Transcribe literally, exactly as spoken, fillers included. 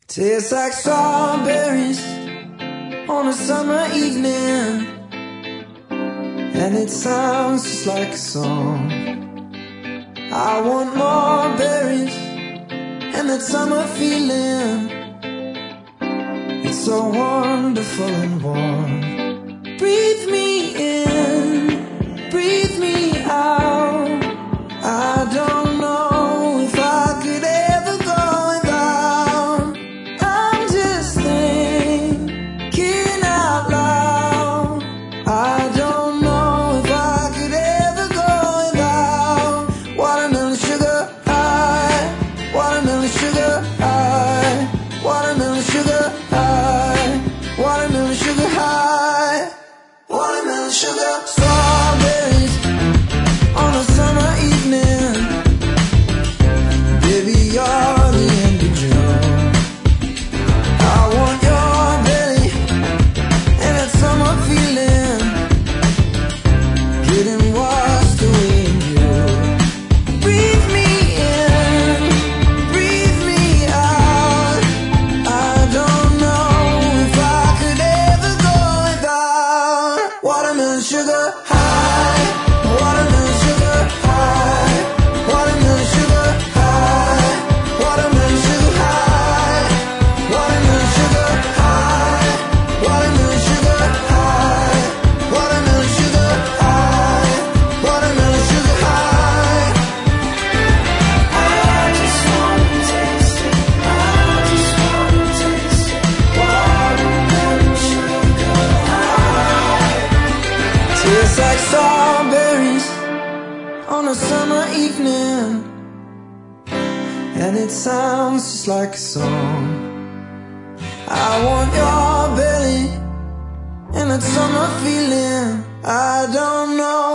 Tastes like strawberries on a summer evening, and it sounds just like a song. I want more berries and that summer feeling. It's so wonderful and warm. Breathe me in, breathe me out. I don't know if I could ever go without. I'm just thinking out loud. I don't know if I could ever go without watermelon sugar high, watermelon sugar high, watermelon sugar high, watermelon sugar high, watermelon sugar. Strawberries on a summer evening, baby, you're the end of June. I want your belly and that summer feeling, getting washed away in you. Breathe me in, breathe me out. I don't know if I could ever go without watermelon sugar high, watermelon sugar high, watermelon sugar high, watermelon sugar high, watermelon sugar high, watermelon sugar high, watermelon sugar high, watermelon sugar high. I just wanna taste it, I just wanna taste it, watermelon sugar high. Tastes like strawberries on a summer evening, and it sounds just like a song. I want your belly and that summer feeling. I don't know